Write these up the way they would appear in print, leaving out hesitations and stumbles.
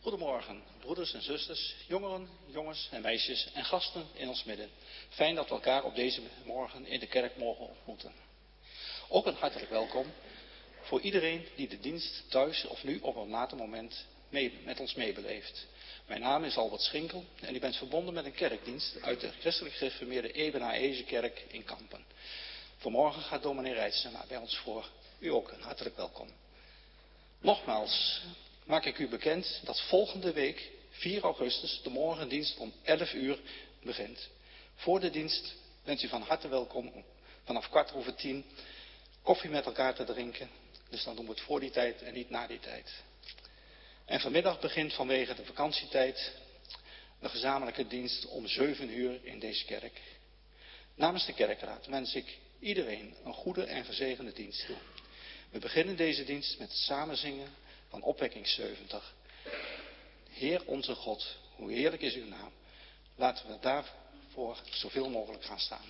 Goedemorgen, broeders en zusters, jongeren, jongens en meisjes en gasten in ons midden. Fijn dat we elkaar op deze morgen in de kerk mogen ontmoeten. Ook een hartelijk welkom voor iedereen die de dienst thuis of nu op een later moment met ons meebeleeft. Mijn naam is Albert Schinkel en u bent verbonden met een kerkdienst uit de christelijk gereformeerde Ebenezer-kerk in Kampen. Vanmorgen gaat dominee Reitsema bij ons voor. U ook een hartelijk welkom. Nogmaals maak ik u bekend dat volgende week, 4 augustus, de morgendienst om 11 uur begint. Voor de dienst bent u van harte welkom om vanaf 10:15 koffie met elkaar te drinken. Dus dan doen we het voor die tijd en niet na die tijd. En vanmiddag begint vanwege de vakantietijd een gezamenlijke dienst om 7 uur in deze kerk. Namens de kerkraad wens ik iedereen een goede en gezegende dienst toe. We beginnen deze dienst met het samenzingen van opwekking 70. Heer onze God, hoe heerlijk is uw naam. Laten we daarvoor zoveel mogelijk gaan staan.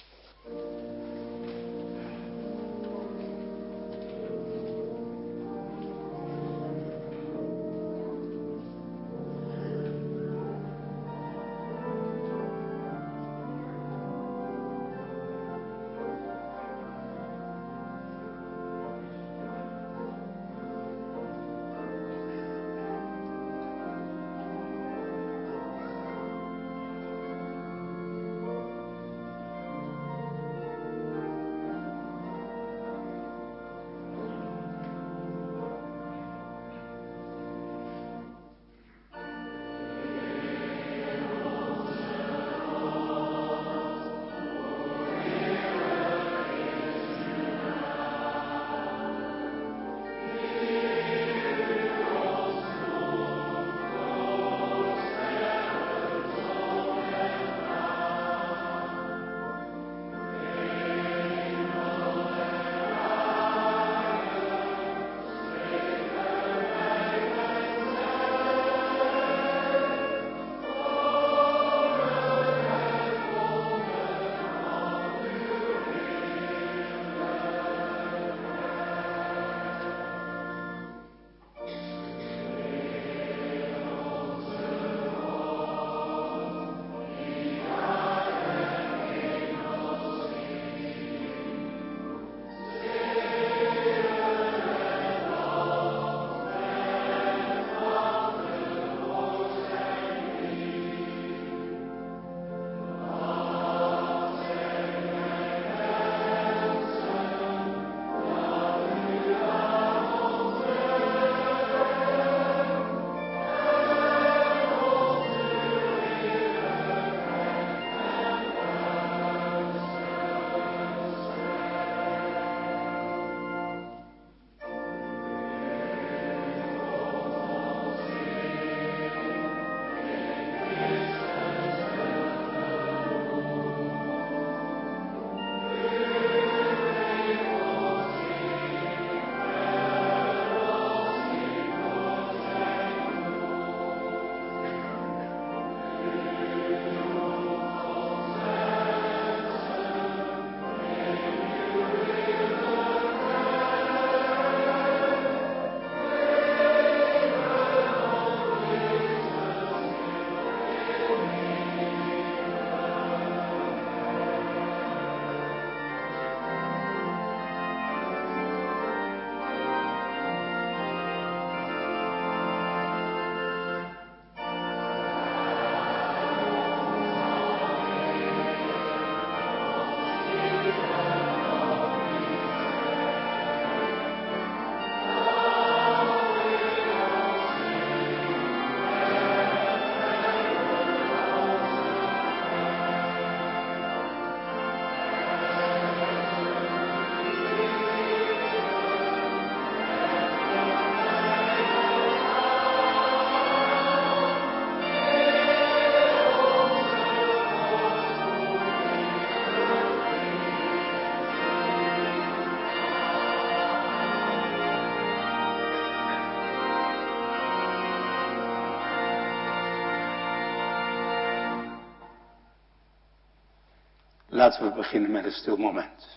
Laten we beginnen met een stil moment.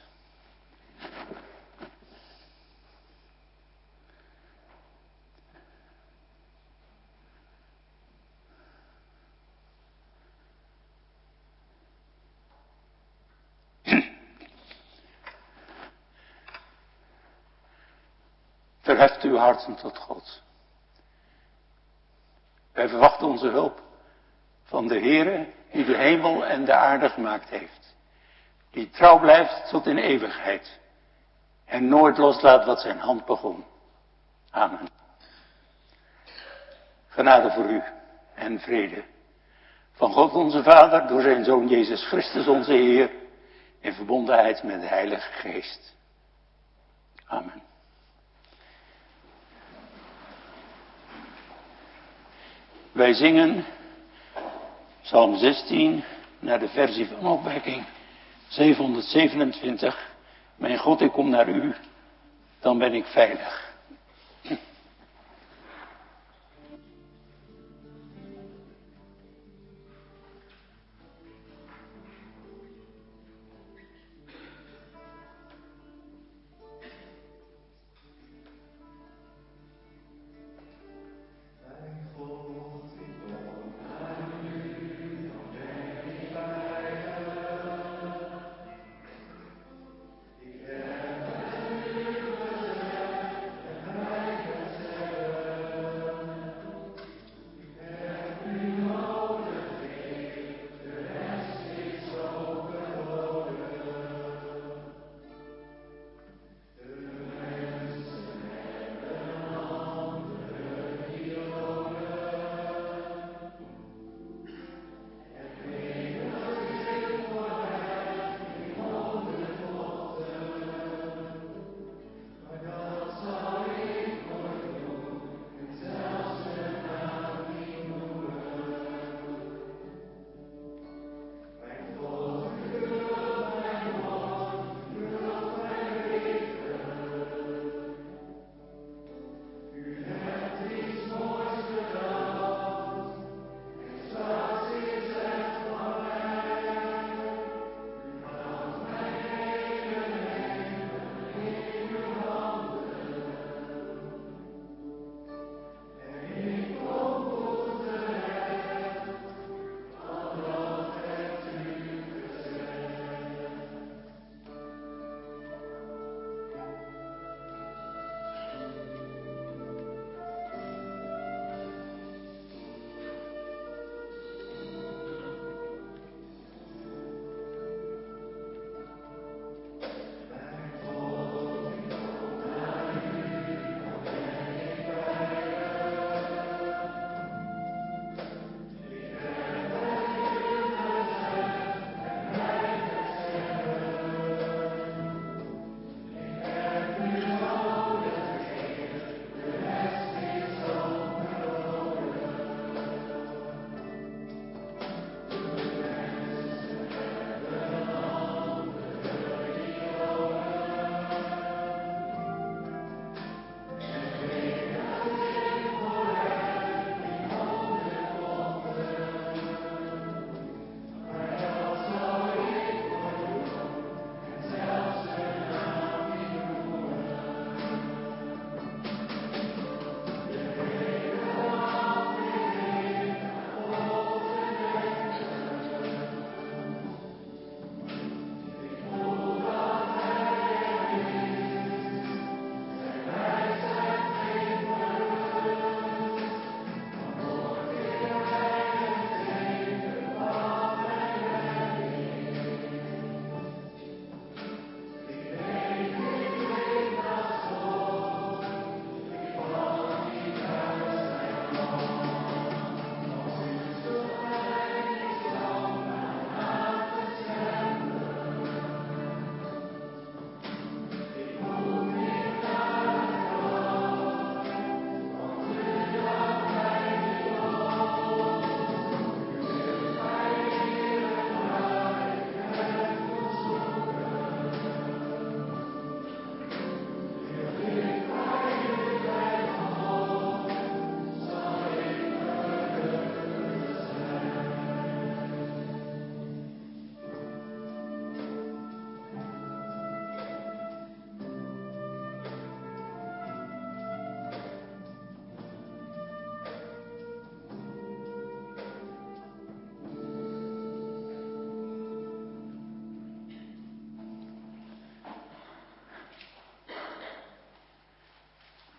Verheft uw harten tot God. Wij verwachten onze hulp van de Heere die de hemel en de aarde gemaakt heeft. Die trouw blijft tot in eeuwigheid. En nooit loslaat wat zijn hand begon. Amen. Genade voor u en vrede. Van God onze Vader door zijn Zoon Jezus Christus onze Heer. In verbondenheid met de Heilige Geest. Amen. Wij zingen Psalm 16 naar de versie van opwekking 727. Mijn God, ik kom naar u, dan ben ik veilig.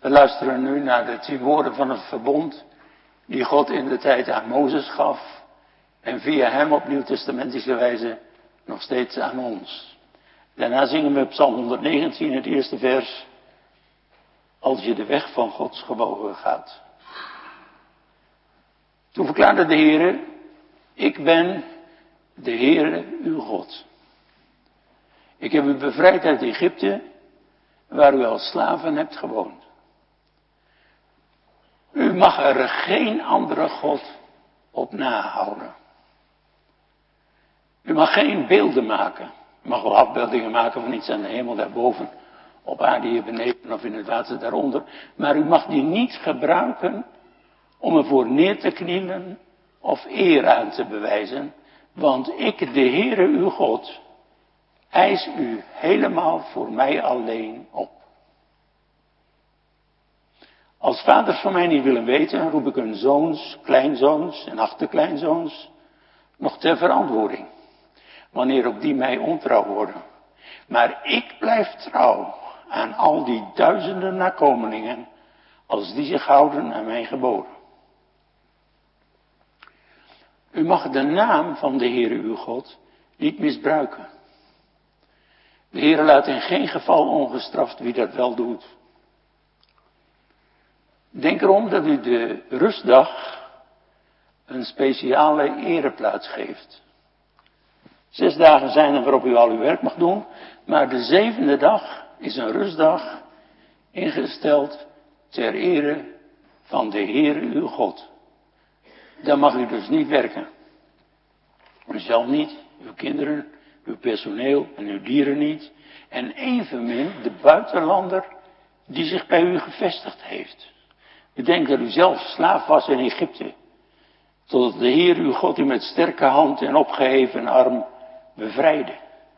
We luisteren nu naar de 10 woorden van het verbond die God in de tijd aan Mozes gaf en via hem op nieuwtestamentische wijze nog steeds aan ons. Daarna zingen we Psalm 119, het eerste vers. Als je de weg van Gods gebogen gaat. Toen verklaarde de Heere, ik ben de Heere uw God. Ik heb u bevrijd uit Egypte, waar u als slaven hebt gewoond. U mag er geen andere God op nahouden. U mag geen beelden maken. U mag wel afbeeldingen maken van iets aan de hemel daarboven, op aarde hier beneden of in het water daaronder. Maar u mag die niet gebruiken om ervoor neer te knielen of eer aan te bewijzen. Want ik, de Heere uw God, eis u helemaal voor mij alleen op. Als vaders van mij niet willen weten, roep ik hun zoons, kleinzoons en achterkleinzoons nog ter verantwoording. Wanneer ook die mij ontrouw worden. Maar ik blijf trouw aan al die duizenden nakomelingen, als die zich houden aan mijn geboden. U mag de naam van de Heere uw God niet misbruiken. De Heere laat in geen geval ongestraft wie dat wel doet. Denk erom dat u de rustdag een speciale ereplaats geeft. 6 dagen zijn er waarop u al uw werk mag doen, maar de 7e dag is een rustdag ingesteld ter ere van de Heere uw God. Dan mag u dus niet werken. U zelf niet, uw kinderen, uw personeel en uw dieren niet. En evenmin de buitenlander die zich bij u gevestigd heeft. Bedenk dat u zelf slaaf was in Egypte. Totdat de Heer uw God u met sterke hand en opgeheven arm bevrijdde.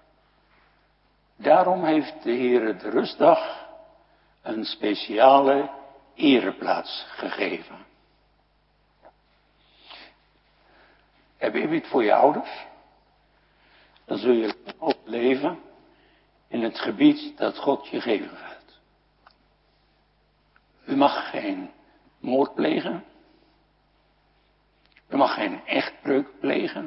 Daarom heeft de Heer de rustdag een speciale ereplaats gegeven. Heb je het voor je ouders? Dan zul je ook leven in het gebied dat God je geven gaat. U mag geen moord plegen. U mag geen echtbreuk plegen.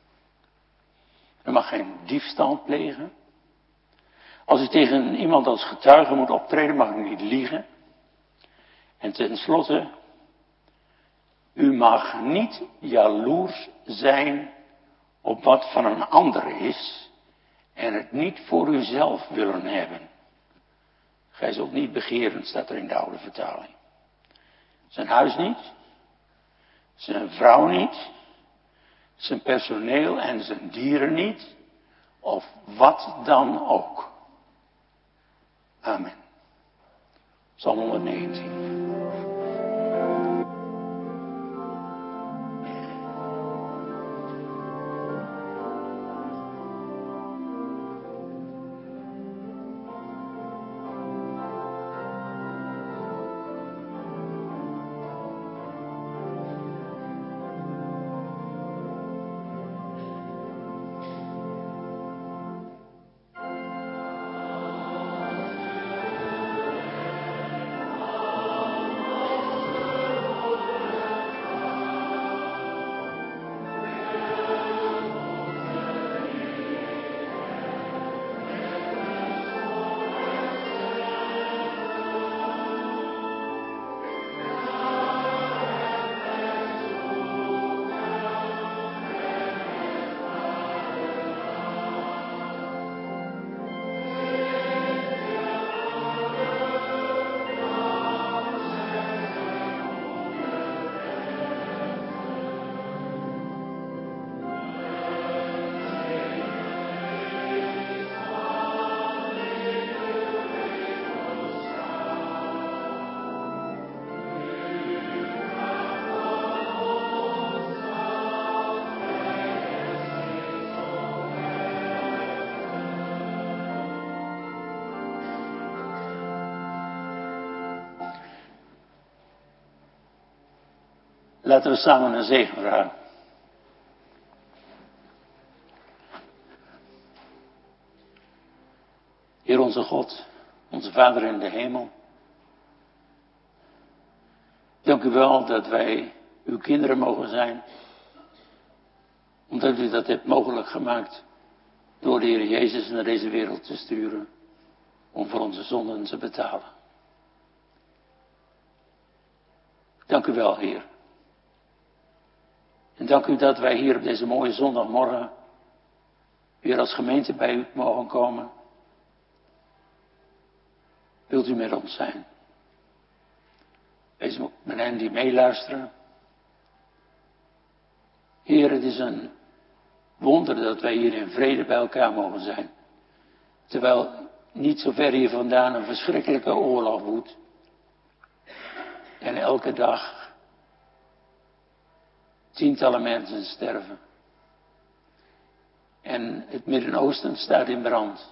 U mag geen diefstal plegen. Als u tegen iemand als getuige moet optreden, mag u niet liegen. En tenslotte, u mag niet jaloers zijn op wat van een ander is en het niet voor uzelf willen hebben. Gij zult niet begeren, staat er in de oude vertaling. Zijn huis niet, zijn vrouw niet, zijn personeel en zijn dieren niet, of wat dan ook. Amen. Psalm 119. Laten we samen een zegen vragen. Heer onze God, onze Vader in de hemel. Dank u wel dat wij uw kinderen mogen zijn. Omdat u dat hebt mogelijk gemaakt door de Heer Jezus naar deze wereld te sturen. Om voor onze zonden te betalen. Dank u wel, Heer. En dank u dat wij hier op deze mooie zondagmorgen weer als gemeente bij u mogen komen. Wilt u met ons zijn? Wees met hen die meeluisteren. Heer, het is een wonder dat wij hier in vrede bij elkaar mogen zijn. Terwijl niet zo ver hier vandaan een verschrikkelijke oorlog woedt. En elke dag tientallen mensen sterven. En het Midden-Oosten staat in brand.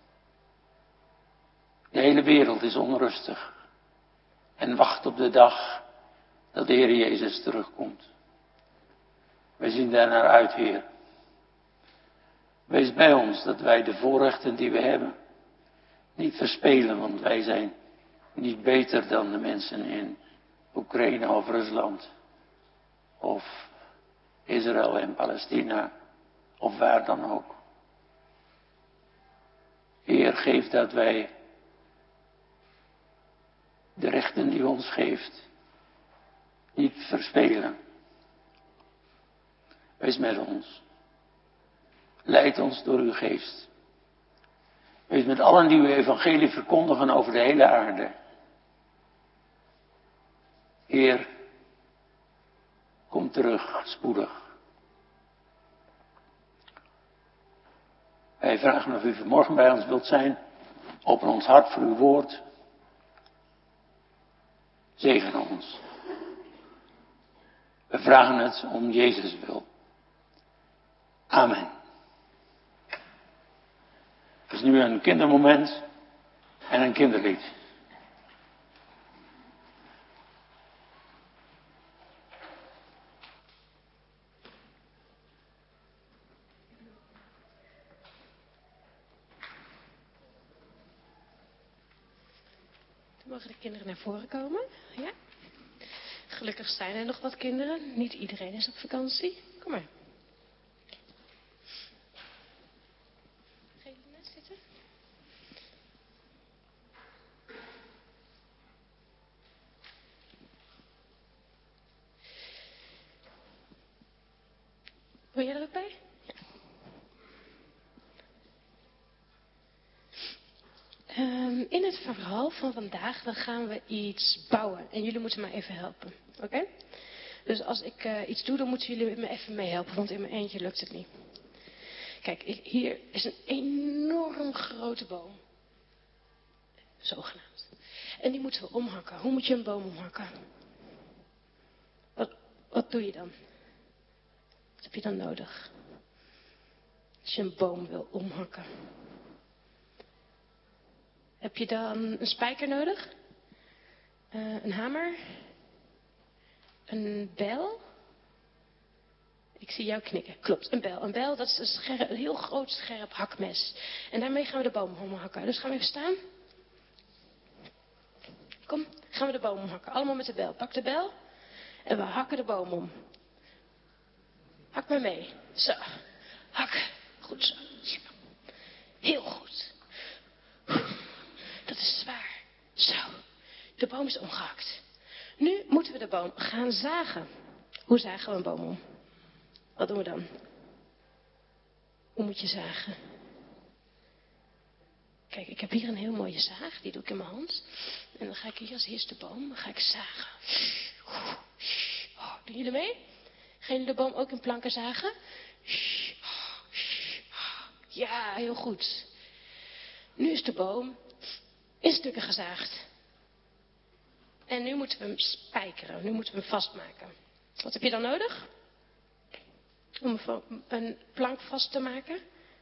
De hele wereld is onrustig. En wacht op de dag dat de Heer Jezus terugkomt. Wij zien daar naar uit, Heer. Wees bij ons dat wij de voorrechten die we hebben niet verspelen, want wij zijn niet beter dan de mensen in Oekraïne of Rusland of Israël en Palestina of waar dan ook. Heer, geef dat wij de rechten die u ons geeft niet verspelen. Wees met ons. Leid ons door uw geest. Wees met allen die uw evangelie verkondigen over de hele aarde. Heer, kom terug, spoedig. Wij vragen of u vanmorgen bij ons wilt zijn. Open ons hart voor uw woord. Zegen ons. We vragen het om Jezus wil. Amen. Het is nu een kindermoment en een kinderlied. Mogen de kinderen naar voren komen? Ja? Gelukkig zijn er nog wat kinderen. Niet iedereen is op vakantie. Kom maar. Ga je net zitten? Wil jij er ook bij? Ja. In het verhaal van vandaag dan gaan we iets bouwen. En jullie moeten me even helpen. Oké? Dus als ik iets doe, dan moeten jullie me even meehelpen. Want in mijn eentje lukt het niet. Kijk, hier is een enorm grote boom. Zogenaamd. En die moeten we omhakken. Hoe moet je een boom omhakken? Wat doe je dan? Wat heb je dan nodig? Als je een boom wil omhakken. Heb je dan een spijker nodig? Een hamer? Een bijl? Ik zie jou knikken. Klopt, een bijl. Een bijl, dat is een heel groot scherp hakmes. En daarmee gaan we de boom omhakken. Dus gaan we even staan. Kom, gaan we de boom omhakken. Allemaal met de bijl. Pak de bijl. En we hakken de boom om. Hak maar mee. Zo. Hak. Goed zo. Heel goed. Dat is zwaar. Zo. De boom is omgehakt. Nu moeten we de boom gaan zagen. Hoe zagen we een boom om? Wat doen we dan? Hoe moet je zagen? Kijk, ik heb hier een heel mooie zaag. Die doe ik in mijn hand. En dan ga ik hier als eerste boom. Dan ga ik zagen. Oh, doen jullie mee? Gaan jullie de boom ook in planken zagen? Ja, heel goed. Nu is de boom in stukken gezaagd. En nu moeten we hem spijkeren. Nu moeten we hem vastmaken. Wat heb je dan nodig? Om een plank vast te maken?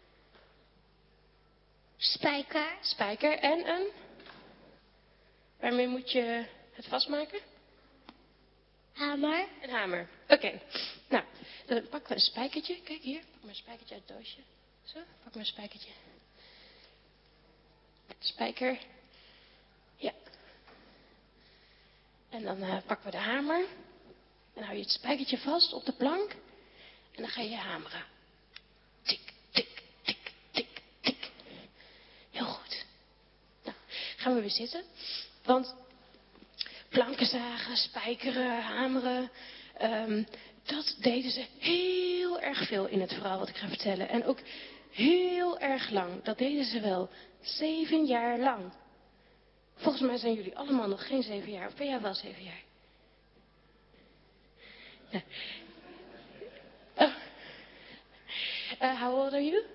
Spijker. Spijker en een... Waarmee moet je het vastmaken? Hamer. Een hamer. Oké. Nou, dan pakken we een spijkertje. Kijk hier, pak maar een spijkertje uit het doosje. Zo, pak maar een spijkertje. Spijker. Ja. En dan pakken we de hamer. En hou je het spijkertje vast op de plank. En dan ga je hameren. Tik, tik, tik, tik, tik. Heel goed. Nou, gaan we weer zitten. Want planken zagen, spijkeren, hameren. Dat deden ze heel erg veel in het verhaal wat ik ga vertellen. En ook heel erg lang. Dat deden ze wel 7 jaar lang. Volgens mij zijn jullie allemaal nog geen 7 jaar. Of ben jij wel 7 jaar? Ja. How old are you?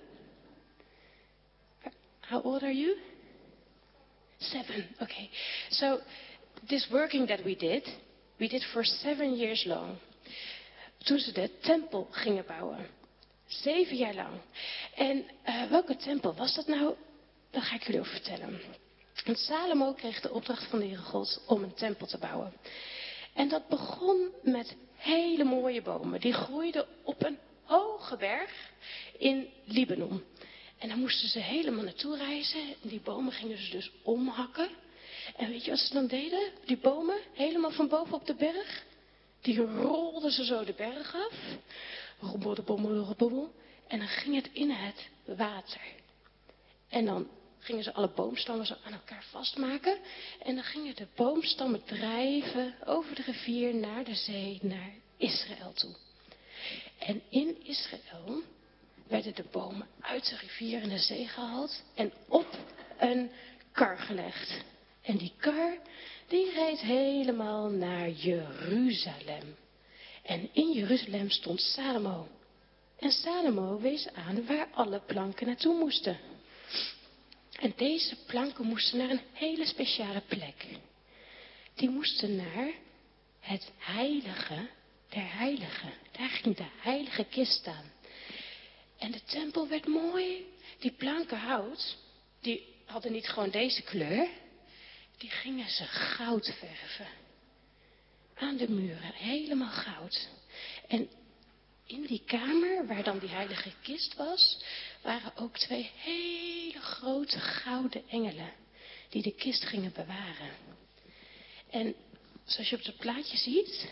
How old are you? 7. Okay. So this working that we did for 7 years long. Toen ze de tempel gingen bouwen. 7 jaar lang. En welke tempel was dat nou? Dat ga ik jullie over vertellen. Want Salomo kreeg de opdracht van de Heere God om een tempel te bouwen. En dat begon met hele mooie bomen. Die groeiden op een hoge berg in Libanon. En daar moesten ze helemaal naartoe reizen. En die bomen gingen ze dus omhakken. En weet je wat ze dan deden? Die bomen, helemaal van boven op de berg. Die rolden ze zo de berg af. Robbel. En dan ging het in het water. En dan gingen ze alle boomstammen zo aan elkaar vastmaken. En dan gingen de boomstammen drijven over de rivier naar de zee, naar Israël toe. En in Israël werden de bomen uit de rivier in de zee gehaald en op een kar gelegd. En die kar, die reed helemaal naar Jeruzalem. En in Jeruzalem stond Salomo. En Salomo wees aan waar alle planken naartoe moesten. En deze planken moesten naar een hele speciale plek. Die moesten naar het heilige der heiligen. Daar ging de heilige kist staan. En de tempel werd mooi. Die planken hout, die hadden niet gewoon deze kleur. Die gingen ze goud verven. Aan de muren, helemaal goud. En in die kamer, waar dan die heilige kist was, waren ook 2 hele grote gouden engelen. Die de kist gingen bewaren. En zoals je op het plaatje ziet,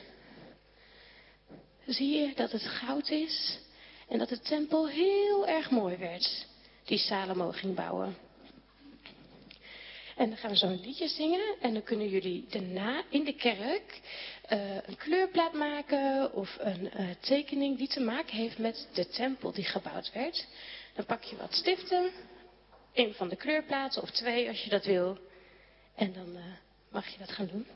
zie je dat het goud is. En dat de tempel heel erg mooi werd, die Salomo ging bouwen. En dan gaan we zo een liedje zingen. En dan kunnen jullie daarna in de kerk een kleurplaat maken of een tekening die te maken heeft met de tempel die gebouwd werd. Dan pak je wat stiften, 1 van de kleurplaten of 2 als je dat wil. En dan mag je dat gaan doen.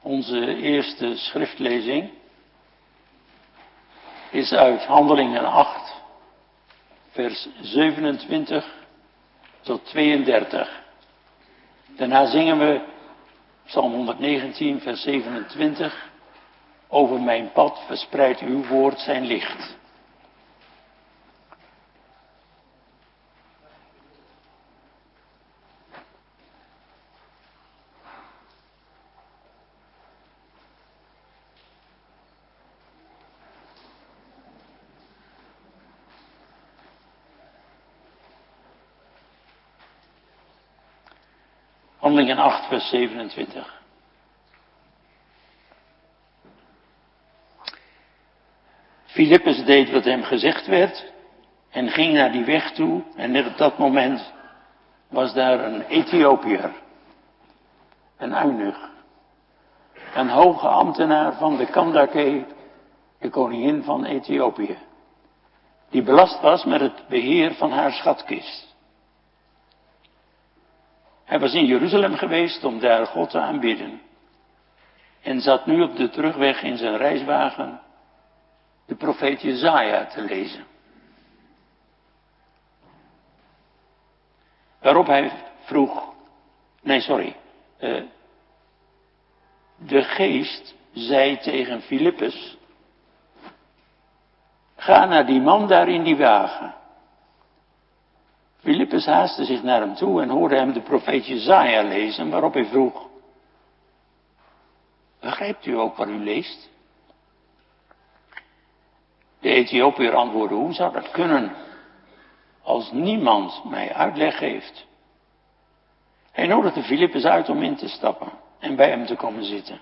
Onze eerste schriftlezing is uit Handelingen 8, vers 27 tot 32. Daarna zingen we Psalm 119, vers 27. Over mijn pad verspreidt uw woord zijn licht. Handelingen 8, vers 27. Filippus deed wat hem gezegd werd en ging naar die weg toe. En net op dat moment was daar een Ethiopiër, een eunuch, een hoge ambtenaar van de Kandake, de koningin van Ethiopië, die belast was met het beheer van haar schatkist. Hij was in Jeruzalem geweest om daar God te aanbidden en zat nu op de terugweg in zijn reiswagen de profeet Jesaja te lezen. Waarop hij vroeg, de geest zei tegen Filippus, ga naar die man daar in die wagen. Filippus haastte zich naar hem toe en hoorde hem de profeet Jesaja lezen, waarop hij vroeg, begrijpt u ook wat u leest? De Ethiopiër antwoordde, hoe zou dat kunnen als niemand mij uitleg geeft? Hij nodigde Filippus uit om in te stappen en bij hem te komen zitten.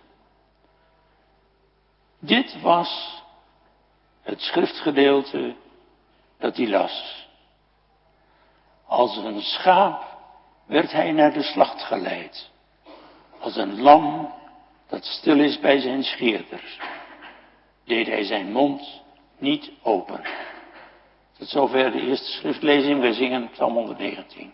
Dit was het schriftgedeelte dat hij las. Als een schaap werd hij naar de slacht geleid. Als een lam dat stil is bij zijn scheerders, deed hij zijn mond niet open. Tot zover de eerste schriftlezing. Wij zingen Psalm 119.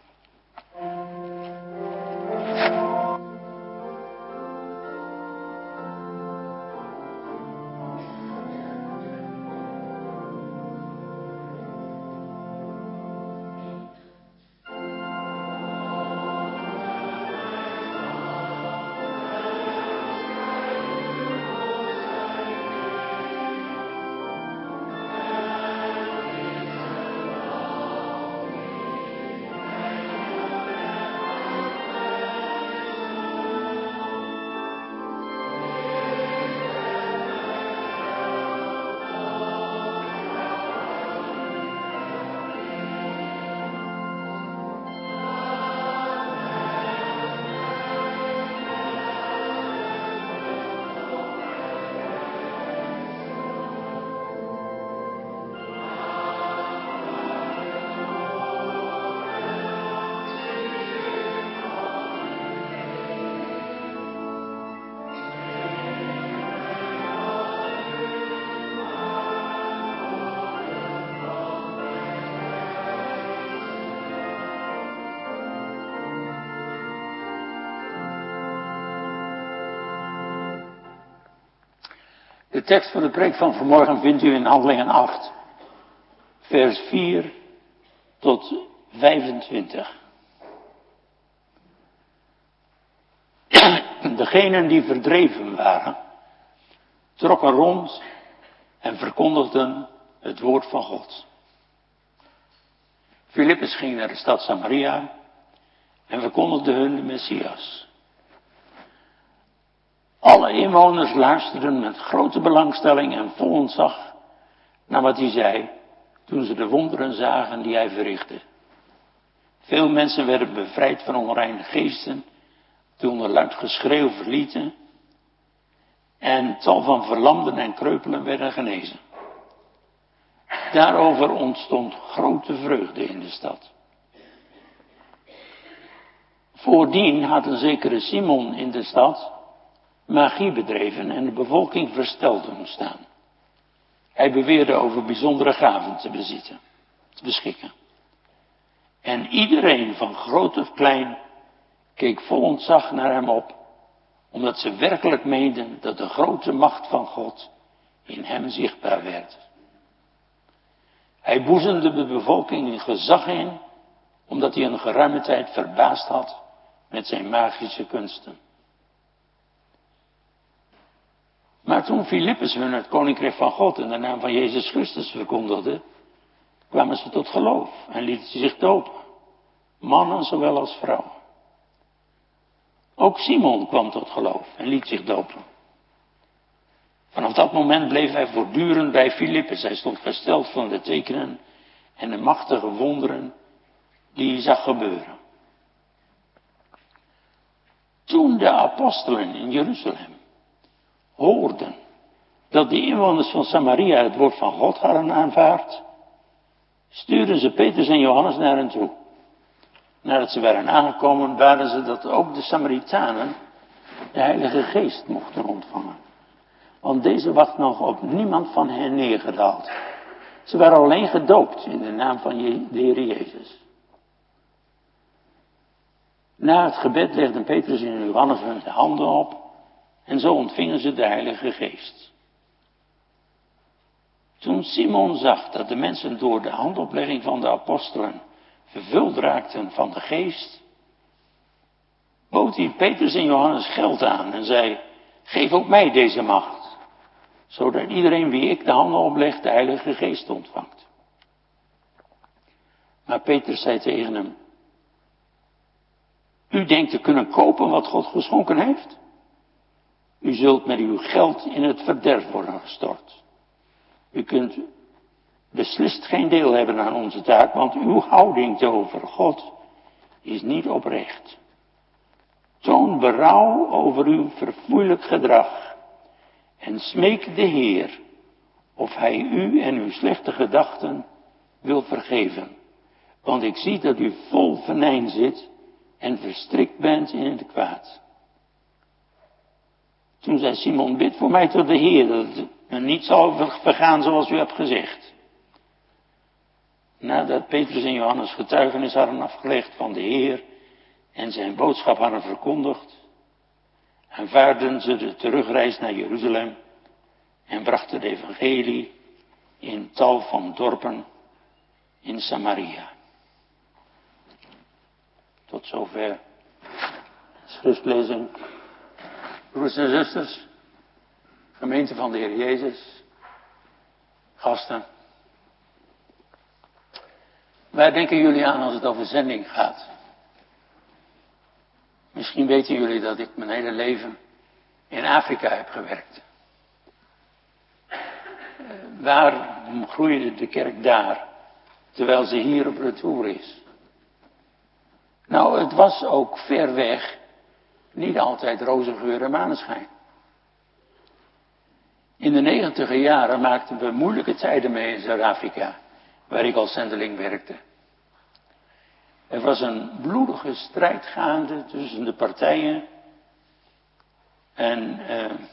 De tekst van de preek van vanmorgen vindt u in Handelingen 8, vers 4 tot 25. Degenen die verdreven waren, trokken rond en verkondigden het woord van God. Filippus ging naar de stad Samaria en verkondigde hun de Messias. Alle inwoners luisterden met grote belangstelling en vol ontzag naar wat hij zei, toen ze de wonderen zagen die hij verrichtte. Veel mensen werden bevrijd van onreine geesten, die onder luid geschreeuw verlieten, en tal van verlamden en kreupelen werden genezen. Daarover ontstond grote vreugde in de stad. Voordien had een zekere Simon in de stad magie bedreven en de bevolking versteld doen staan. Hij beweerde over bijzondere gaven te beschikken. En iedereen van groot of klein keek vol ontzag naar hem op, omdat ze werkelijk meenden dat de grote macht van God in hem zichtbaar werd. Hij boezemde de bevolking gezag in, omdat hij een geruime tijd verbaasd had met zijn magische kunsten. Maar toen Filippus hun het koninkrijk van God in de naam van Jezus Christus verkondigde, kwamen ze tot geloof en lieten ze zich dopen, mannen zowel als vrouwen. Ook Simon kwam tot geloof en liet zich dopen. Vanaf dat moment bleef hij voortdurend bij Filippus. Hij stond versteld van de tekenen en de machtige wonderen die hij zag gebeuren. Toen de apostelen in Jeruzalem hoorden dat de inwoners van Samaria het woord van God hadden aanvaard, stuurden ze Petrus en Johannes naar hen toe. Nadat ze waren aangekomen, waren ze dat ook de Samaritanen de Heilige Geest mochten ontvangen. Want deze was nog op niemand van hen neergedaald. Ze waren alleen gedoopt in de naam van de Heer Jezus. Na het gebed legden Petrus en Johannes hun de handen op en zo ontvingen ze de Heilige Geest. Toen Simon zag dat de mensen door de handoplegging van de apostelen vervuld raakten van de Geest, bood hij Petrus en Johannes geld aan en zei: geef ook mij deze macht, zodat iedereen wie ik de handen opleg de Heilige Geest ontvangt. Maar Petrus zei tegen hem: u denkt te kunnen kopen wat God geschonken heeft? U zult met uw geld in het verderf worden gestort. U kunt beslist geen deel hebben aan onze taak, want uw houding tegenover God is niet oprecht. Toon berouw over uw verfoeilijk gedrag en smeek de Heer of hij u en uw slechte gedachten wil vergeven. Want ik zie dat u vol venijn zit en verstrikt bent in het kwaad. Toen zei Simon: bid voor mij tot de Heer, dat het me niet zal vergaan zoals u hebt gezegd. Nadat Petrus en Johannes getuigenis hadden afgelegd van de Heer en zijn boodschap hadden verkondigd, aanvaarden ze de terugreis naar Jeruzalem en brachten het evangelie in tal van dorpen in Samaria. Tot zover schriftlezing. Broers en zusters, gemeente van de Heer Jezus, gasten. Waar denken jullie aan als het over zending gaat? Misschien weten jullie dat ik mijn hele leven in Afrika heb gewerkt. Waarom groeide de kerk daar, terwijl ze hier op retour is? Nou, het was ook ver weg niet altijd roze geur en maneschijn. In de 90e jaren maakten we moeilijke tijden mee in Zuid-Afrika, waar ik als zendeling werkte. Er was een bloedige strijd gaande tussen de partijen. En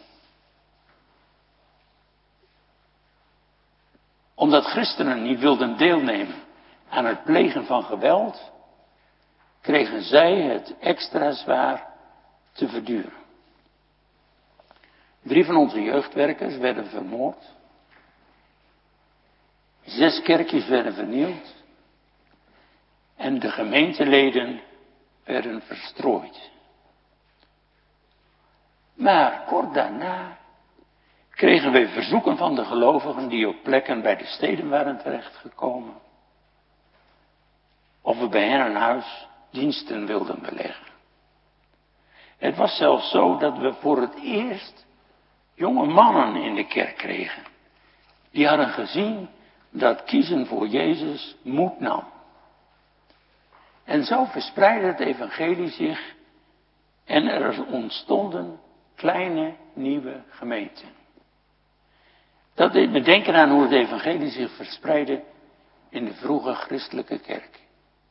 omdat christenen niet wilden deelnemen aan het plegen van geweld, kregen zij het extra zwaar te verduren. 3 van onze jeugdwerkers werden vermoord. 6 kerkjes werden vernield. En de gemeenteleden werden verstrooid. Maar kort daarna kregen wij verzoeken van de gelovigen die op plekken bij de steden waren terechtgekomen, of we bij hen aan huis diensten wilden beleggen. Het was zelfs zo dat we voor het eerst jonge mannen in de kerk kregen. Die hadden gezien dat kiezen voor Jezus moed nam. En zo verspreidde het evangelie zich en er ontstonden kleine nieuwe gemeenten. Dat deed me denken aan hoe het evangelie zich verspreidde in de vroege christelijke kerk.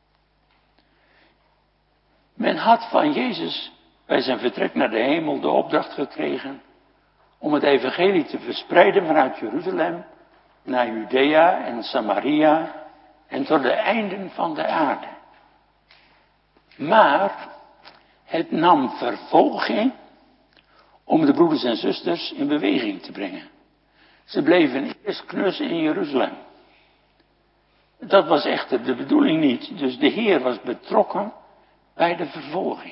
Men had van Jezus bij zijn vertrek naar de hemel de opdracht gekregen om het evangelie te verspreiden vanuit Jeruzalem naar Judea en Samaria en tot de einden van de aarde. Maar het nam vervolging om de broeders en zusters in beweging te brengen. Ze bleven eerst knus in Jeruzalem. Dat was echter de bedoeling niet, dus de Heer was betrokken bij de vervolging.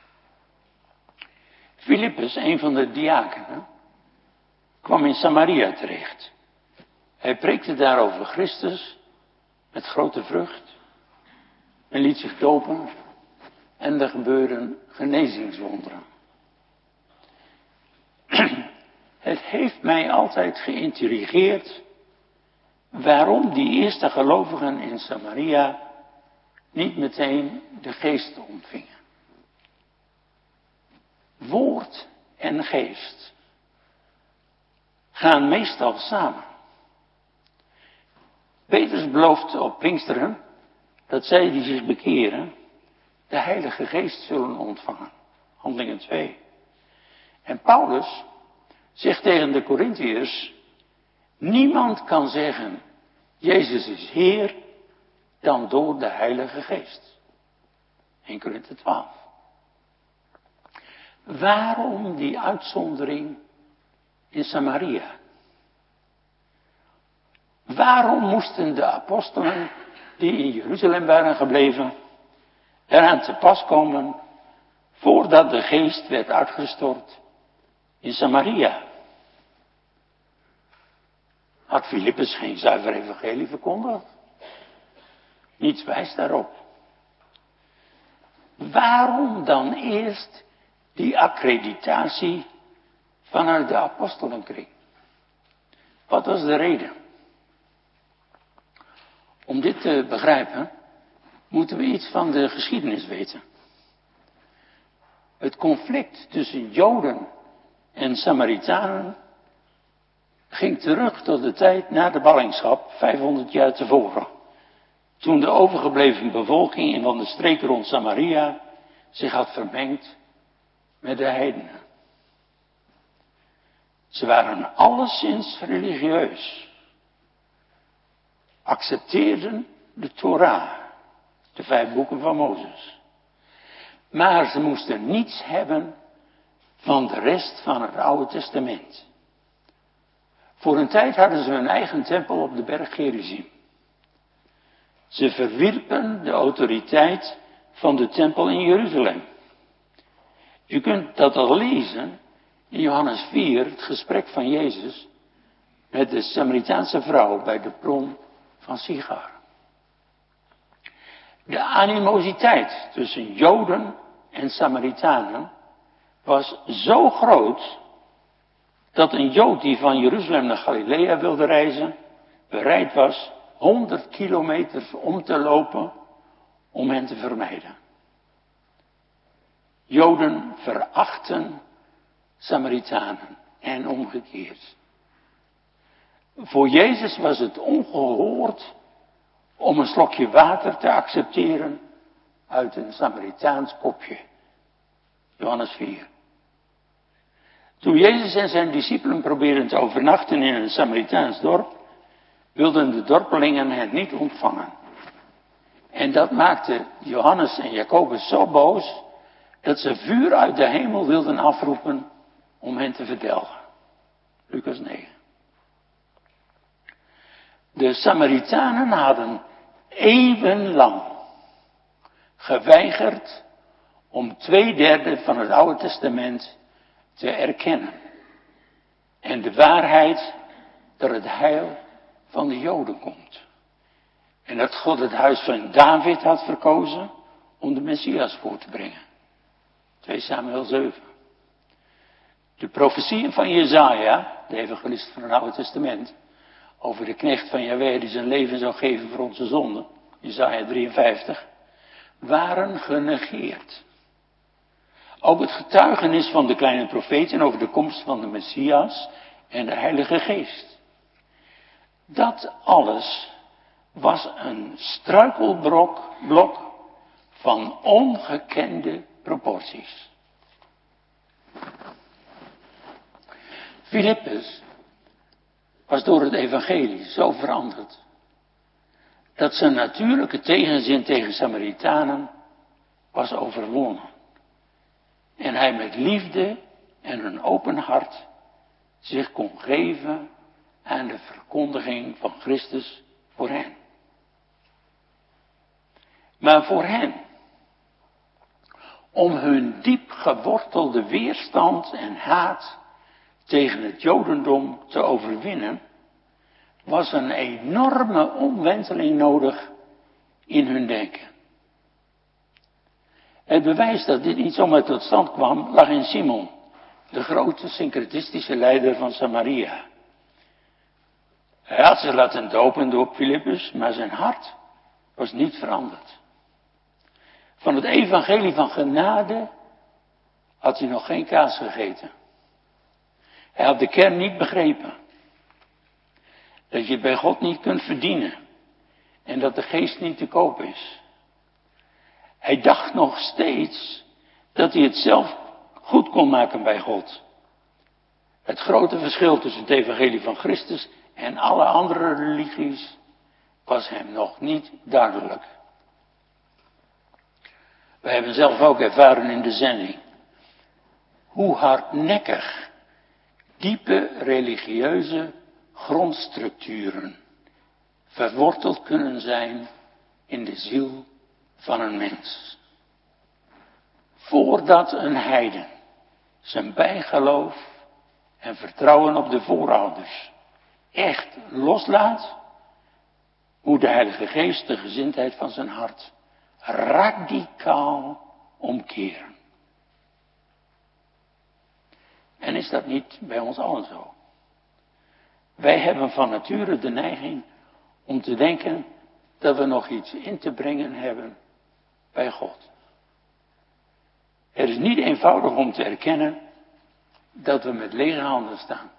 Filippus, een van de diakenen, kwam in Samaria terecht. Hij preekte daar over Christus met grote vrucht en liet zich dopen en er gebeurden genezingswonderen. Het heeft mij altijd geïntrigeerd waarom die eerste gelovigen in Samaria niet meteen de geest ontvingen. Woord en geest gaan meestal samen. Petrus belooft op Pinksteren dat zij die zich bekeren de Heilige Geest zullen ontvangen. Handelingen 2. En Paulus zegt tegen de Korintiërs: niemand kan zeggen Jezus is Heer dan door de Heilige Geest. 1 Korinthe 12. Waarom die uitzondering in Samaria? Waarom moesten de apostelen die in Jeruzalem waren gebleven eraan te pas komen voordat de geest werd uitgestort in Samaria? Had Filippus geen zuiver evangelie verkondigd? Niets wijst daarop. Waarom dan eerst die accreditatie vanuit de apostelenkring? Wat was de reden? Om dit te begrijpen, moeten we iets van de geschiedenis weten. Het conflict tussen Joden en Samaritanen ging terug tot de tijd na de ballingschap, 500 jaar tevoren. Toen de overgebleven bevolking van de streek rond Samaria zich had vermengd met de heidenen. Ze waren alleszins religieus. Accepteerden de Torah, de 5 boeken van Mozes. Maar ze moesten niets hebben van de rest van het Oude Testament. Voor een tijd hadden ze hun eigen tempel op de berg Gerizim. Ze verwierpen de autoriteit van de tempel in Jeruzalem. U kunt dat al lezen in Johannes 4, het gesprek van Jezus met de Samaritaanse vrouw bij de bron van Sigar. De animositeit tussen Joden en Samaritanen was zo groot dat een Jood die van Jeruzalem naar Galilea wilde reizen, bereid was 100 kilometer om te lopen om hen te vermijden. Joden verachten Samaritanen en omgekeerd. Voor Jezus was het ongehoord om een slokje water te accepteren uit een Samaritaans kopje. Johannes 4. Toen Jezus en zijn discipelen probeerden te overnachten in een Samaritaans dorp, wilden de dorpelingen hen niet ontvangen. En dat maakte Johannes en Jacobus zo boos, dat ze vuur uit de hemel wilden afroepen om hen te verdelgen. Lucas 9. De Samaritanen hadden eeuwenlang geweigerd om 2/3 van het Oude Testament te erkennen. En de waarheid dat het heil van de Joden komt. En dat God het huis van David had verkozen om de Messias voor te brengen. 2 Samuel 7. De profetieën van Jesaja, de evangelist van het Oude Testament, over de knecht van Jahweh die zijn leven zou geven voor onze zonden, Jesaja 53, waren genegeerd. Ook het getuigenis van de kleine profeten over de komst van de Messias en de Heilige Geest. Dat alles was een struikelblok van ongekende proporties. Filippus was door het evangelie zo veranderd dat zijn natuurlijke tegenzin tegen Samaritanen was overwonnen. En hij met liefde en een open hart zich kon geven aan de verkondiging van Christus voor hen. Maar voor hen, om hun diep gewortelde weerstand en haat tegen het Jodendom te overwinnen, was een enorme omwenteling nodig in hun denken. Het bewijs dat dit niet zomaar tot stand kwam, lag in Simon, de grote syncretistische leider van Samaria. Hij had zich laten dopen door Filippus, maar zijn hart was niet veranderd. Van het evangelie van genade had hij nog geen kaas gegeten. Hij had de kern niet begrepen. Dat je het bij God niet kunt verdienen. En dat de geest niet te koop is. Hij dacht nog steeds dat hij het zelf goed kon maken bij God. Het grote verschil tussen het evangelie van Christus en alle andere religies was hem nog niet duidelijk. We hebben zelf ook ervaren in de zending hoe hardnekkig diepe religieuze grondstructuren verworteld kunnen zijn in de ziel van een mens. Voordat een heiden zijn bijgeloof en vertrouwen op de voorouders echt loslaat, moet de Heilige Geest de gezindheid van zijn hart radicaal omkeren. En is dat niet bij ons allen zo? Wij hebben van nature de neiging om te denken dat we nog iets in te brengen hebben bij God. Het is niet eenvoudig om te erkennen dat we met lege handen staan.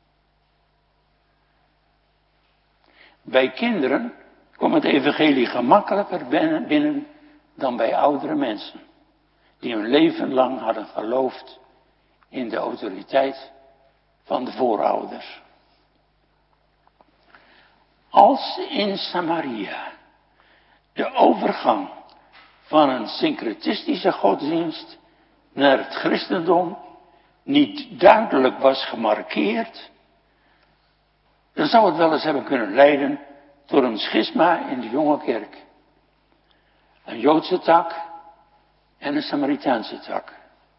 Bij kinderen komt het evangelie gemakkelijker binnen dan bij oudere mensen, die hun leven lang hadden geloofd in de autoriteit van de voorouders. Als in Samaria de overgang van een syncretistische godsdienst naar het christendom niet duidelijk was gemarkeerd, dan zou het wel eens hebben kunnen leiden tot een schisma in de jonge kerk. Een Joodse tak en een Samaritaanse tak.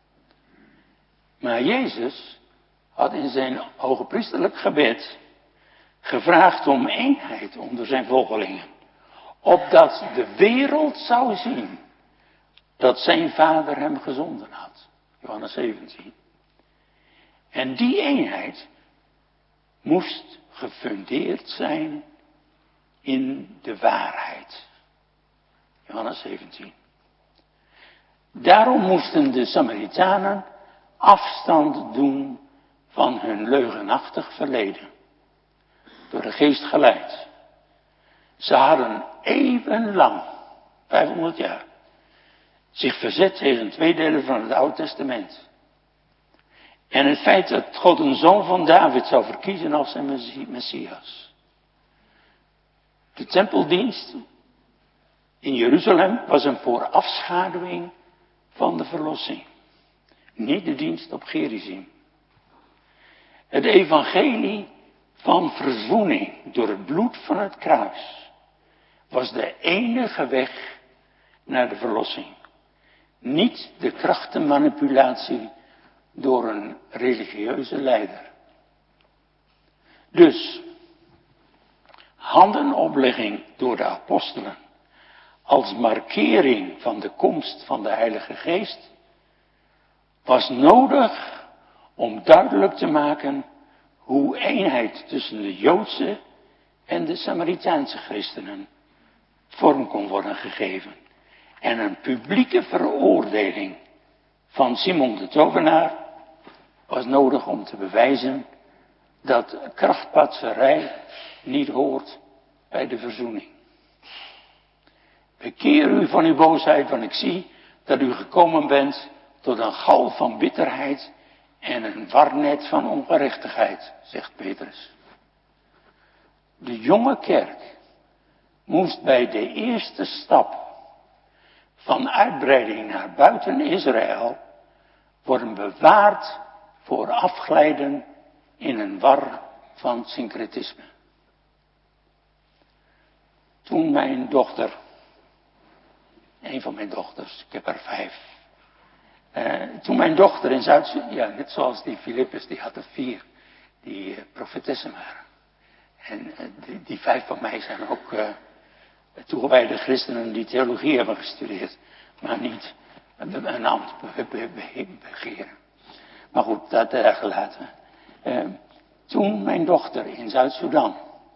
Maar Jezus had in zijn hogepriesterlijk gebed gevraagd om eenheid onder zijn volgelingen. Opdat de wereld zou zien dat zijn Vader hem gezonden had. Johannes 17. En die eenheid moest gefundeerd zijn in de waarheid. Johannes 17. Daarom moesten de Samaritanen afstand doen van hun leugenachtig verleden. Door de geest geleid. Ze hadden eeuwenlang, 500 jaar, zich verzet tegen 2 delen van het Oude Testament. En het feit dat God een zoon van David zou verkiezen als zijn Messias. De tempeldienst in Jeruzalem was een voorafschaduwing van de verlossing. Niet de dienst op Gerizim. Het evangelie van verzoening door het bloed van het kruis was de enige weg naar de verlossing. Niet de krachtenmanipulatie door een religieuze leider. Dus, handenoplegging door de apostelen als markering van de komst van de Heilige Geest was nodig om duidelijk te maken hoe eenheid tussen de Joodse en de Samaritaanse christenen vorm kon worden gegeven. En een publieke veroordeling van Simon de tovenaar was nodig om te bewijzen dat krachtpatserij niet hoort bij de verzoening. Bekeer u van uw boosheid, want ik zie dat u gekomen bent tot een gal van bitterheid en een warnet van ongerechtigheid, zegt Petrus. De jonge kerk moest bij de eerste stap van uitbreiding naar buiten Israël worden bewaard voor afglijden in een war van syncretisme. Toen mijn dochter, een van mijn dochters, ik heb er 5. Toen mijn dochter in net zoals die Filippus, die had er 4, die profetessen waren. En die 5 van mij zijn ook toegewijde christenen die theologie hebben gestudeerd, maar niet een ambt begeren. Maar goed, dat daar gelaten. Toen mijn dochter in Zuid-Soedan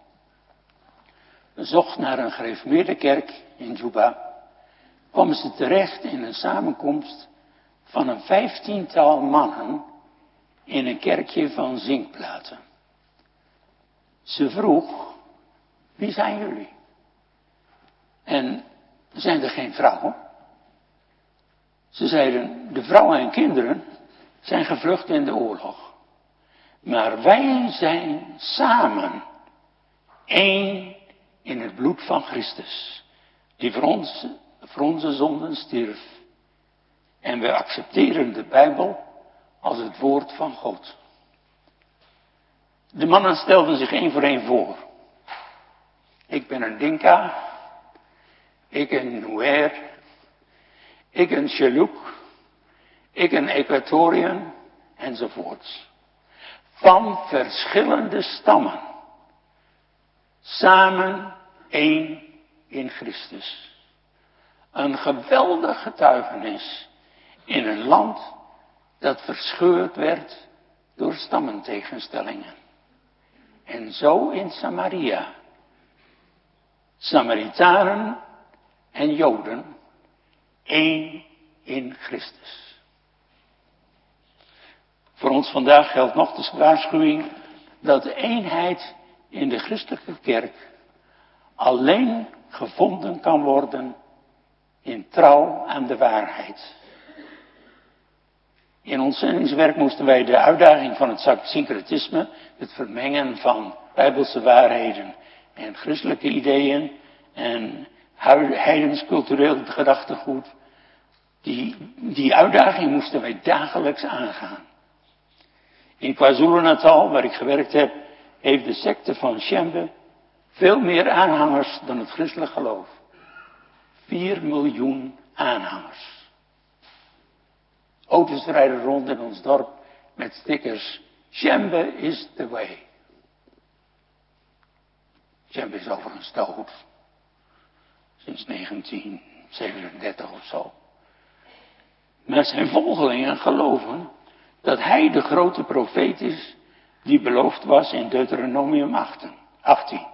zocht naar een gereformeerde kerk in Juba, kwam ze terecht in een samenkomst van een 15-tal mannen in een kerkje van zinkplaten. Ze vroeg, wie zijn jullie? En zijn er geen vrouwen? Ze zeiden, de vrouwen en kinderen zijn gevlucht in de oorlog. Maar wij zijn samen één in het bloed van Christus, die voor onze zonden stierf. En we accepteren de Bijbel als het woord van God. De mannen stelden zich één voor één voor. Ik ben een Dinka. Ik een Nuer. Ik een Shilluk. Ik een Equatorian. Enzovoorts. Van verschillende stammen. Samen één in Christus. Een geweldig getuigenis in een land dat verscheurd werd door stammentegenstellingen. En zo in Samaria. Samaritanen en Joden, één in Christus. Voor ons vandaag geldt nog de waarschuwing dat de eenheid in de christelijke kerk alleen gevonden kan worden in trouw aan de waarheid. In ons zendingswerk moesten wij de uitdaging van het syncretisme, het vermengen van bijbelse waarheden en christelijke ideeën en heidens cultureel gedachtegoed, die uitdaging moesten wij dagelijks aangaan. In KwaZulu-Natal, waar ik gewerkt heb, heeft de secte van Shembe veel meer aanhangers dan het christelijk geloof. 4 miljoen aanhangers. Auto's rijden rond in ons dorp met stickers. Shembe is the way. Shembe is overigens dood. Sinds 1937 of zo. Maar zijn volgelingen geloven dat hij de grote profeet is die beloofd was in Deuteronomium 18.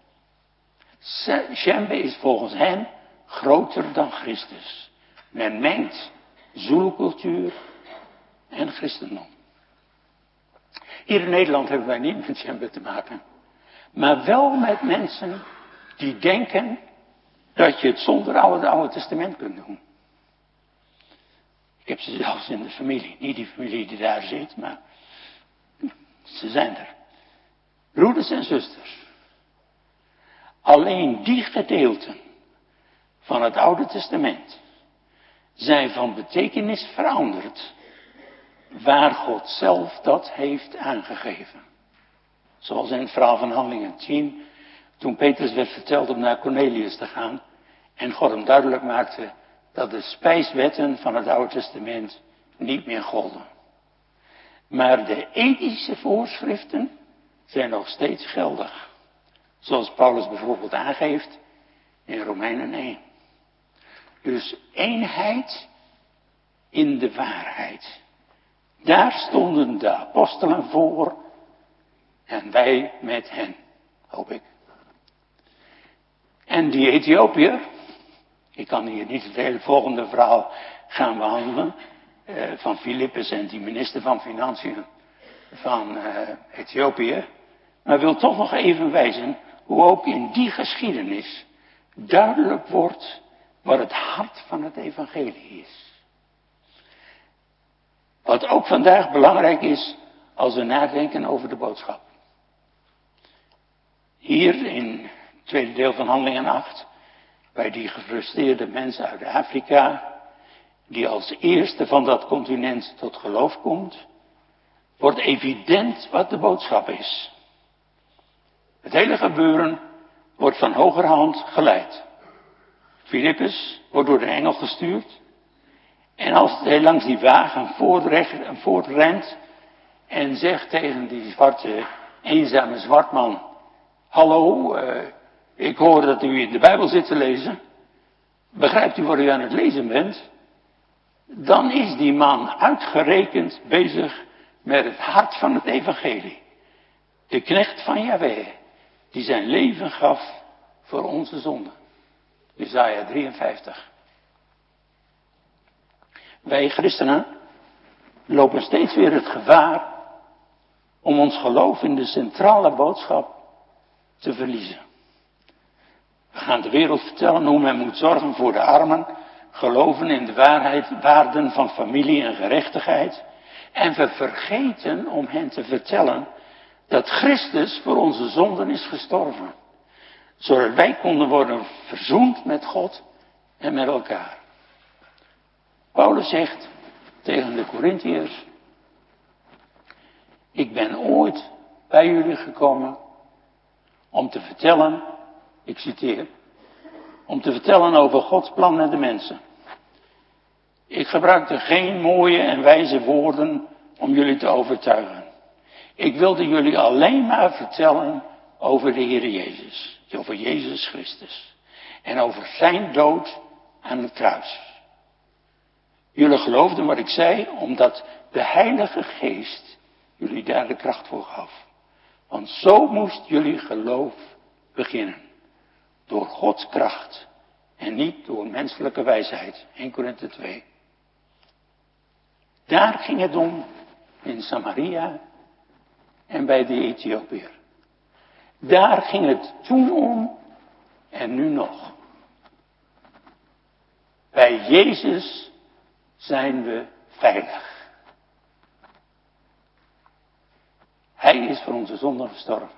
Shembe is volgens hen groter dan Christus. Men mengt Zulu-cultuur en christendom. Hier in Nederland hebben wij niet met Shembe te maken. Maar wel met mensen die denken dat je het zonder het Oude Testament kunt doen. Ik heb ze zelfs in de familie. Niet die familie die daar zit, maar ze zijn er. Broeders en zusters. Alleen die gedeelten van het Oude Testament zijn van betekenis veranderd waar God zelf dat heeft aangegeven. Zoals in het verhaal van Handelingen 10, toen Petrus werd verteld om naar Cornelius te gaan en God hem duidelijk maakte dat de spijswetten van het Oude Testament niet meer golden. Maar de ethische voorschriften zijn nog steeds geldig. Zoals Paulus bijvoorbeeld aangeeft in Romeinen 1. Dus eenheid in de waarheid. Daar stonden de apostelen voor en wij met hen, hoop ik. En die Ethiopiër, ik kan hier niet het hele volgende verhaal gaan behandelen, van Filippus en die minister van Financiën van Ethiopië, maar wil toch nog even wijzen hoe ook in die geschiedenis duidelijk wordt wat het hart van het evangelie is. Wat ook vandaag belangrijk is als we nadenken over de boodschap. Hier in het tweede deel van Handelingen 8, bij die gefrustreerde mensen uit Afrika, die als eerste van dat continent tot geloof komt, wordt evident wat de boodschap is. Het hele gebeuren wordt van hogerhand geleid. Filippus wordt door de engel gestuurd. En als hij langs die wagen voortrent en zegt tegen die zwarte, eenzame zwartman: hallo, ik hoor dat u in de Bijbel zit te lezen. Begrijpt u wat u aan het lezen bent? Dan is die man uitgerekend bezig met het hart van het evangelie. De knecht van Jahweh, die zijn leven gaf voor onze zonde. Jesaja 53. Wij christenen lopen steeds weer het gevaar om ons geloof in de centrale boodschap te verliezen. We gaan de wereld vertellen hoe men moet zorgen voor de armen, geloven in de waarden van familie en gerechtigheid. En we vergeten om hen te vertellen dat Christus voor onze zonden is gestorven. Zodat wij konden worden verzoend met God en met elkaar. Paulus zegt tegen de Korintiërs: ik ben ooit bij jullie gekomen om te vertellen, ik citeer, om te vertellen over Gods plan met de mensen. Ik gebruikte geen mooie en wijze woorden om jullie te overtuigen. Ik wilde jullie alleen maar vertellen over de Heer Jezus. Over Jezus Christus. En over zijn dood aan het kruis. Jullie geloofden wat ik zei, omdat de Heilige Geest jullie daar de kracht voor gaf. Want zo moest jullie geloof beginnen. Door Gods kracht. En niet door menselijke wijsheid. 1 Korinthe 2. Daar ging het om in Samaria en bij de Ethiopiër. Daar ging het toen om en nu nog. Bij Jezus zijn we veilig. Hij is voor onze zonden gestorven.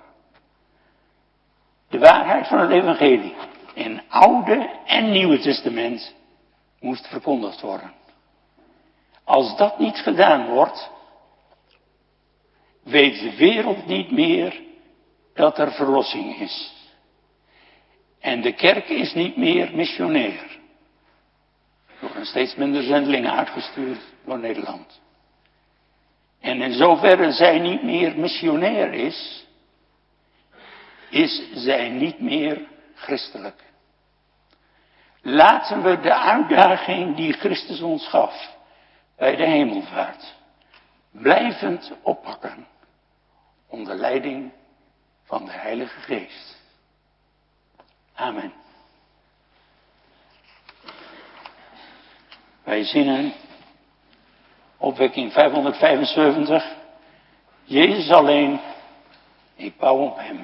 De waarheid van het evangelie in Oude en Nieuwe Testament moest verkondigd worden. Als dat niet gedaan wordt, weet de wereld niet meer dat er verlossing is. En de kerk is niet meer missionair. Er worden steeds minder zendelingen uitgestuurd door Nederland. En in zoverre zij niet meer missionair is zij niet meer christelijk. Laten we de uitdaging die Christus ons gaf bij de hemelvaart blijvend oppakken onder leiding van de Heilige Geest. Amen. Wij zingen opwekking 575. Jezus alleen, ik bouw op hem.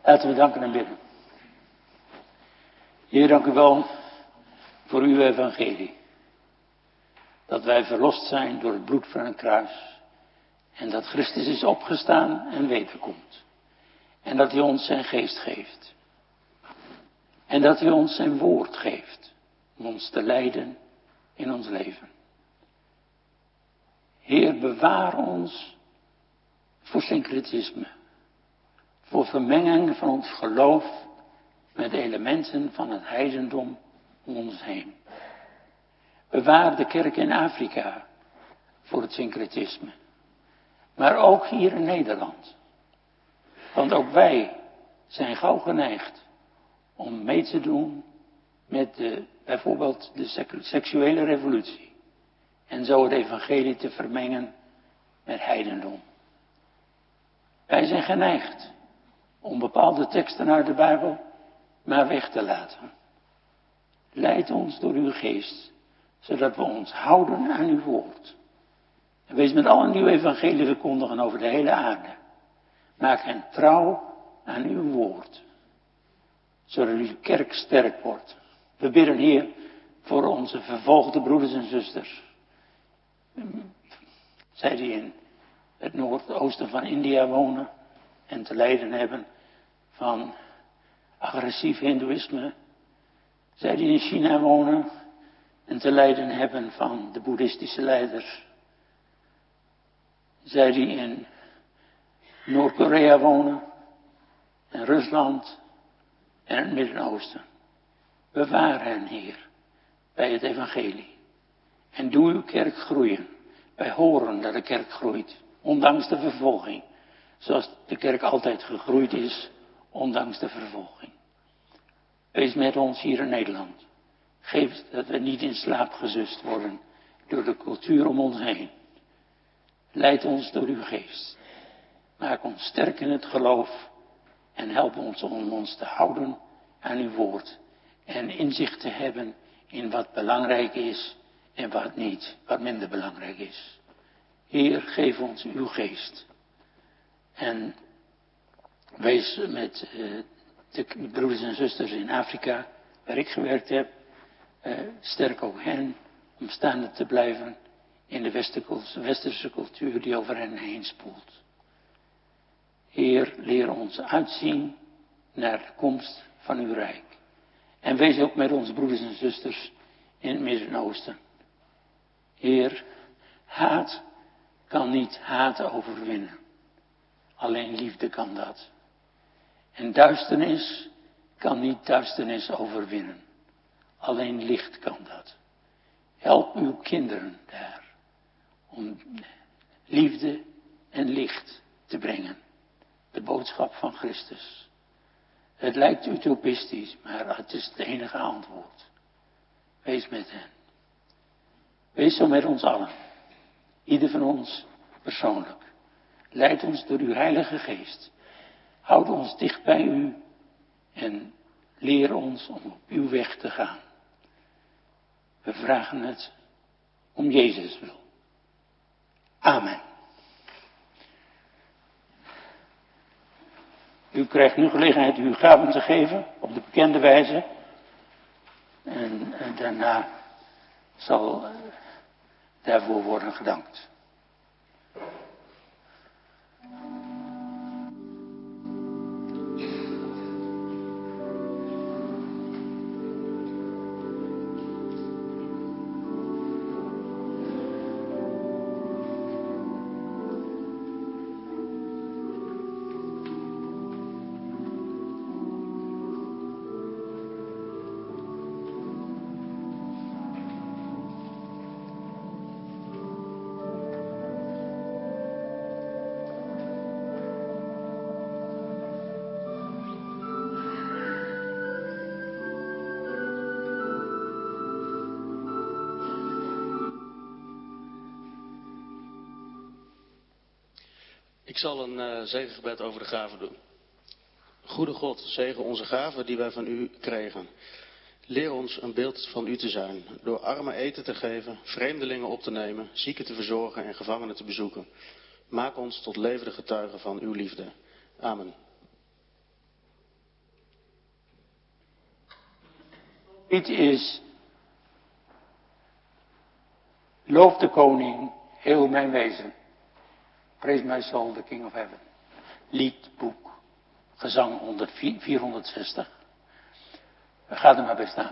Laten we danken en bidden. Heer, dank u wel voor uw evangelie. Dat wij verlost zijn door het bloed van een kruis. En dat Christus is opgestaan en wederkomt. En dat hij ons zijn geest geeft. En dat hij ons zijn woord geeft. Om ons te leiden in ons leven. Heer, bewaar ons voor syncretisme. Voor vermenging van ons geloof met elementen van het heidendom om ons heen. Bewaar de kerk in Afrika voor het syncretisme. Maar ook hier in Nederland. Want ook wij zijn gauw geneigd om mee te doen met bijvoorbeeld de seksuele revolutie. En zo het evangelie te vermengen met heidendom. Wij zijn geneigd om bepaalde teksten uit de Bijbel maar weg te laten. Leid ons door uw geest, zodat we ons houden aan uw woord. En wees met al een nieuw evangelie verkondigen over de hele aarde. Maak hen trouw aan uw woord, zodat uw kerk sterk wordt. We bidden, Heer, voor onze vervolgde broeders en zusters. Zij die in het noordoosten van India wonen en te lijden hebben van agressief hindoeïsme. Zij die in China wonen en te lijden hebben van de boeddhistische leiders. Zij die in Noord-Korea wonen en Rusland en het Midden-Oosten. Bewaar hen, Heer, bij het evangelie. En doe uw kerk groeien. Wij horen dat de kerk groeit, ondanks de vervolging. Zoals de kerk altijd gegroeid is, ondanks de vervolging. Wees met ons hier in Nederland. Geef dat we niet in slaap gesust worden door de cultuur om ons heen. Leid ons door uw geest. Maak ons sterk in het geloof en help ons om ons te houden aan uw woord. En inzicht te hebben in wat belangrijk is en wat niet, wat minder belangrijk is. Heer, geef ons uw geest. En wees met de broeders en zusters in Afrika, waar ik gewerkt heb, sterk ook hen om staande te blijven in de westerse cultuur die over hen heen spoelt. Heer, leer ons uitzien naar de komst van uw rijk. En wees ook met onze broeders en zusters in het Midden-Oosten. Heer, haat kan niet haat overwinnen. Alleen liefde kan dat. En duisternis kan niet duisternis overwinnen. Alleen licht kan dat. Help uw kinderen daar. Om liefde en licht te brengen. De boodschap van Christus. Het lijkt utopistisch, maar het is het enige antwoord. Wees met hen. Wees zo met ons allen. Ieder van ons persoonlijk. Leid ons door uw Heilige Geest. Houd ons dicht bij u. En leer ons om op uw weg te gaan. We vragen het om Jezus wil. Amen. U krijgt nu gelegenheid uw gaven te geven op de bekende wijze. En daarna zal daarvoor worden gedankt. Ik zal een zegengebed over de gaven doen. Goede God, zegen onze gaven die wij van u kregen. Leer ons een beeld van u te zijn, door armen eten te geven, vreemdelingen op te nemen, zieken te verzorgen en gevangenen te bezoeken. Maak ons tot levende getuigen van uw liefde. Amen. lied is: Loof de koning, heel mijn wezen. Praise my soul, the King of Heaven. Liedboek, gezang 460. Ga er maar bij staan.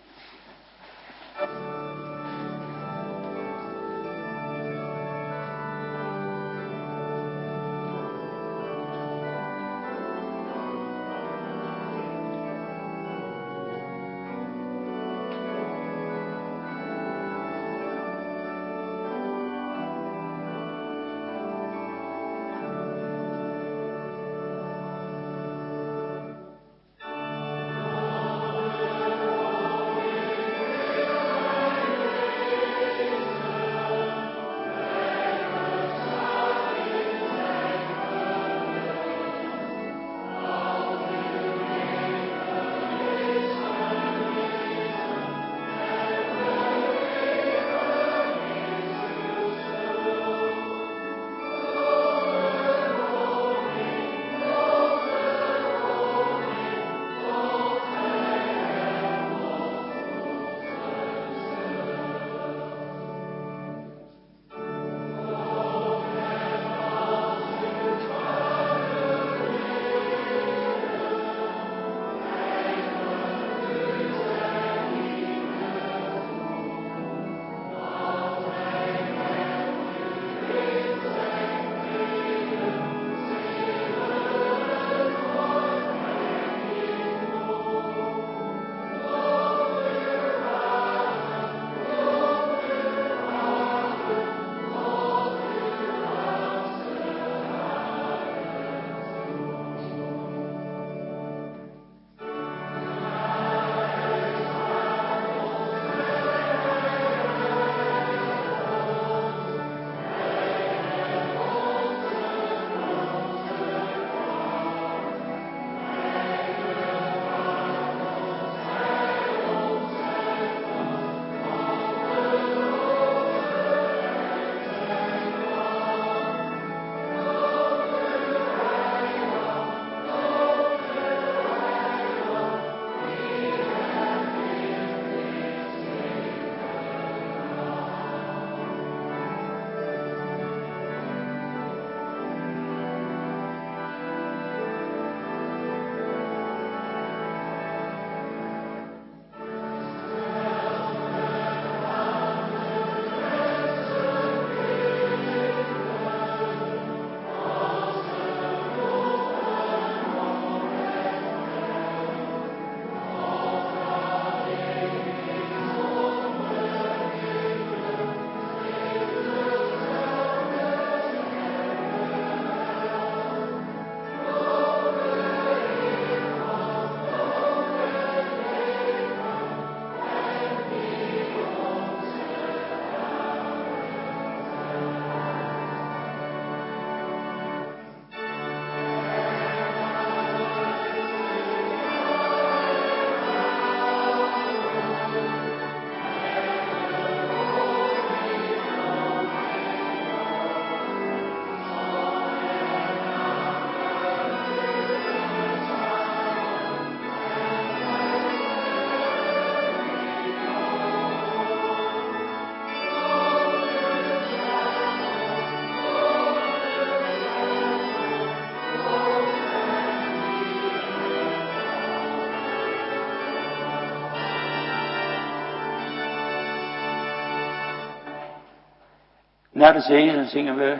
Na de zegen zingen we,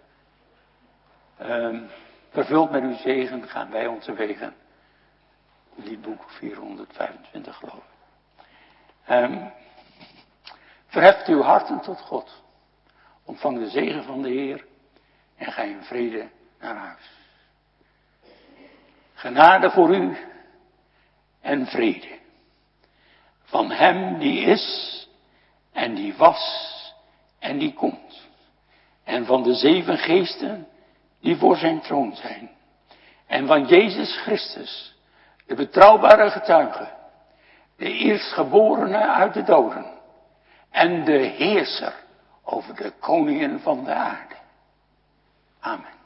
vervuld met uw zegen gaan wij onze wegen. Liedboek 425 geloof ik. Verheft uw harten tot God. Ontvang de zegen van de Heer en ga in vrede naar huis. Genade voor u en vrede. Van hem die is en die was en die komt. En van de 7 geesten die voor zijn troon zijn. En van Jezus Christus, de betrouwbare getuige. De eerstgeborene uit de doden. En de heerser over de koningen van de aarde. Amen.